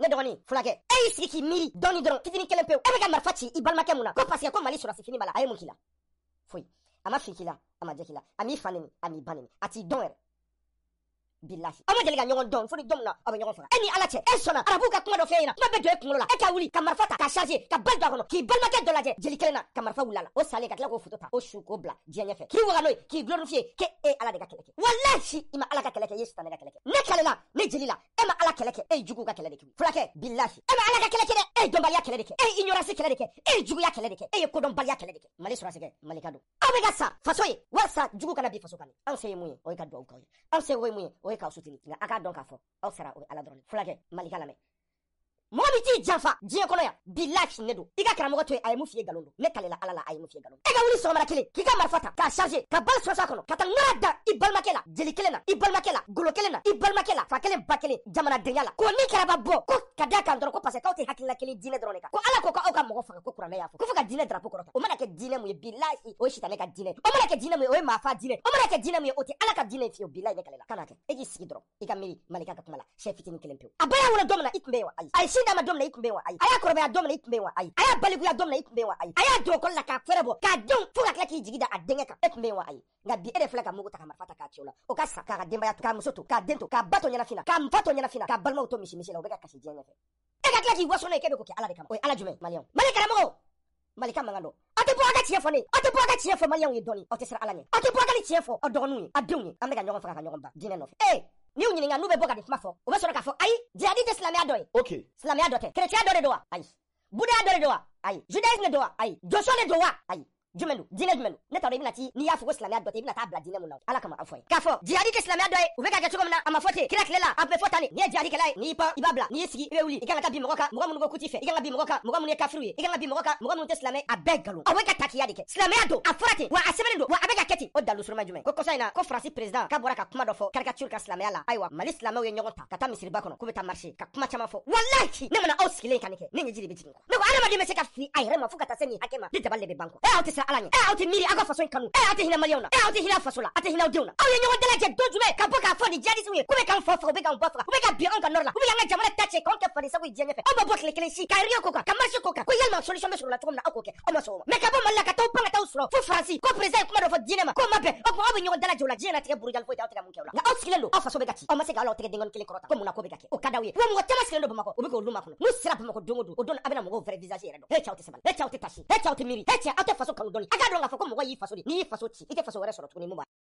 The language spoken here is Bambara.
ne dɔgɔnin fulakɛ e y'i sigi k'i miiri dɔɔni dɔrɔn fitinin kelen pewu e bɛ ka marifa ci i balimakɛ mun na ko parce que ko Mali sɔrɔsi fini b'a la a ye mun k'i la foyi a ma fin k'i la a ma jɛ k'i la a m'i fa nɛni a m'i ba nɛni a t'i dɔn yɛrɛ bilahi aw ma deli ka ɲɔgɔn dɔn fo ni don min na aw bɛ ɲɔgɔn faga e ni Ala cɛ e sɔnna arabuw ka kuma dɔ f'e ɲɛna kuma bɛ jɔ e kunkolo la e ka wuli ka marifa ta ka charger ka bali don a kɔnɔ k'i balimakɛ dɔ lajɛ jeli kelen na ka marifa wuli a la o salen ka tila k'o photo ta o su k'o bila diɲɛ ɲɛfɛ k'i waga n'o ye k'i glorifier ke e Ala de ka kɛlɛ kɛ wallahi i ma Ala ka kɛlɛ kɛ i ye sitanɛ ka kɛlɛ kɛ ne kɛlɛ la ne jeli la e ma Ala kɛlɛ kɛ e ye juguw ka kɛlɛ de kɛ fulakɛ bilahi e ma Ala ka kɛlɛ kɛ dɛ e ye dɔnbaliya kɛlɛ de kɛ e ye ignorance kɛlɛ de kɛ e ye juguya kɛlɛ de kɛ e ye kodɔnbaliya kɛlɛ de kɛ Mali sɔrɔsi kɛ Mali ka don aw bɛ ka sa faso ye walasa jugu kana bi faso kan anw se ye mun ye o ye ka duwawu k'aw ye anw se ye mun ye o ye k'aw soutenir nka a k'a dɔn k'a fɔ aw sara o ye Ala dɔrɔn fulakɛ Mali ka lamɛn mɔgɔ min t'i janfa diɲɛ kɔnɔ yan bilahi ne don i ka karamɔgɔ to yen a ye mun f'i ye nkalon don ne kalela Ala la a ye mun f'i ye nkalon e ka wuli sɔgɔmada kelen k'i ka marifa ta k'a charger ka bali sɔsɔ a kɔnɔ ka taa ŋara da i balimakɛ la jeli kelen na i balimakɛ la golo kelen na i balimakɛ la fa kelen ba kelen jamanadenya la ko ni kɛrɛba bɔ ko ka da kan dɔrɔn ko parce que k'aw tɛ hakilina kelen diinɛ dɔrɔn de kan ko Ala ko k'aw ka mɔgɔ faga ko kuranɛ y'a fɔ ko fo ka diinɛ drapeau kɔrɔta o mana kɛ diinɛ mun ye bilahi o ye sitanɛ ka diinɛ o mana kɛ diinɛ mun ye o ye maafa diinɛ o mana kɛ diinɛ mun ye o tɛ Ala ka diinɛ fiyewu bilahi ne kalela kana kɛ e k'i sigi dɔrɔn i ka miiri Malika ka kuma la chef fitinin kelen pewu a ba y'a wolo don min na i tun bɛ yen wa ayi a ye sin d'a ma don min na i tun bɛ yen wa ayi a y'a kɔrɔbaya don min na i tun bɛ yen wa ayi a y'a balikuya don min na i tun bɛ yen wa ayi a y'a don école la k'a fɛrɛ bɔ k'a denw fo ka tila k'i jigi da a denkɛ kan e tun bɛ yen wa ayi nka bi e de filɛ ka mugu ta ka marifa ta k'a ci o la o ka sa k'a ka denbaya to k'a muso to k'a den to k'a ba to ɲɛnafin na k'a nfa to ɲɛnafin na k'a balimaw to misi la o bɛ ka kasi diɲɛ ɲɛfɛ e ka tila k'i waso n'o ye k'e bɛ ko kɛ Ala de kama o ye Ala jumɛn maliyɛnw Mali karamɔgɔw Malika mankan don aw tɛ bɔ a ka tiɲɛ fɔ ne aw tɛ bɔ a ka tiɲɛ fɔ maliyɛnw ye dɔɔni aw tɛ siran Ala ɲɛ aw tɛ bɔ a ka ni tiɲɛ fɔ aw dɔgɔninw ye aw denw ye an bɛ ka ɲɔgɔn faga ka ɲɔgɔn ban diinɛ nɔfɛ n'i y'u ɲininka n'u bɛ bɔ ka nin kuma fɔ o bɛ sɔrɔ k'a fɔ ayi jihadi tɛ silamɛya dɔ ye ok silamɛya dɔ tɛ chrétien dɔ de don wa ayi buddha dɔ de don wa ayi judaïsme don wa ayi jɔsɔn de don wa ayi jumɛn don diinɛ jumɛn don ne t'a dɔn i bɛna ti n'i y'a fɔ ko silamɛya dɔ tɛ i bɛna taa bila diinɛ mun na Ala kama aw fɔ ye k'a fɔ jihadi tɛ silamɛya dɔ ye u bɛ ka kɛ cogo min na a ma fɔ ten kira tile la a bɛ fɔ tan de n'i ye jihadi kɛla ye n'i y'i pan i b'a bila n'i y'i sigi i bɛ wuli i kan ka taa bin mɔgɔ kan mɔgɔ minnu ko k'u t'i fɛ i kan ka bin mɔgɔ kan mɔgɔ minnu ye kafiriw ye i kan ka bin mɔgɔ kan mɔgɔ minnu tɛ silamɛ a bɛɛ nkalon aw bɛ ka takiya de kɛ silamɛya don a fɔra ten wa a sɛbɛnnen don wa a bɛ ka kɛ ten o dalu suruma jumɛn ko kɔsa in na ko Faransi président k'a bɔra ka kuma dɔ fɔ caricature ka silamɛya la ayiwa Mali silamɛw ye ɲɔgɔn ta ka taa misiriba kɔnɔ k'u bɛ taa marché ka kuma caman fɔ wallahi ne mana aw sigilen ka nin kɛ ne ɲɛji de bɛ jigin ne ko adamaden bɛ se ka fili a yɛrɛ ma fo ka taa se nin hakɛ ma ne dabali de bɛ ban kɔ aw tɛ siran Ala ɲɛ aw tɛ miiri aw ka faso in kanu aw tɛ hinɛ maliyɛnw na aw tɛ hinɛ faso la aw tɛ hinɛ aw denw na aw ye ɲɔgɔn dalajɛ don jumɛn ka bɔ k'a fɔ nin jihadistes ye k'u bɛ k'an fa faga u bɛ k'an ba faga u bɛ ka bin anw ka nord la u bɛ y'an ka jamana ta cɛ k'anw kɛ fadensago ye diɲɛ ɲɛfɛ aw ma bɔ tile kelen si ka réunion k'o kan ka marché k'o kan ko yalima solution bɛ sɔrɔ la cogo min na aw k'o kɛ aw ma sɔn o ma mais ka bɔ Mali la ka taa pan ka taa sɔrɔ fo Faransi ko président ye kuma dɔ fɔ diinɛ ma k'o ma bɛn o tuma aw bɛ ɲɔgɔn dalajɛ o la diɲɛ latigɛ burujali foyi tɛ aw tɛ ka mun kɛ o la nka aw sigilen don aw faso bɛ ka ci aw ma se ka Ala tɛgɛ denkɔni kelen kɔrɔta ko mun na ko bɛ ka kɛ o ka d'aw ye wa mɔgɔ caman sigilen don Bamakɔ u bɛ k'olu makɔnɔ n'u sera Bamakɔ don o don o don a bɛna mɔgɔw vrai visage yɛrɛ dɔn he cɛ aw tɛ sabali he cɛ aw tɛ tasi he cɛ aw tɛ miiri he cɛ aw tɛ faso kanu dɔɔni a k'a dɔn k'a fɔ ko mɔgɔ y'i faso de n'i y'i faso ci i tɛ faso wɛrɛ sɔrɔ tuguni mun b'a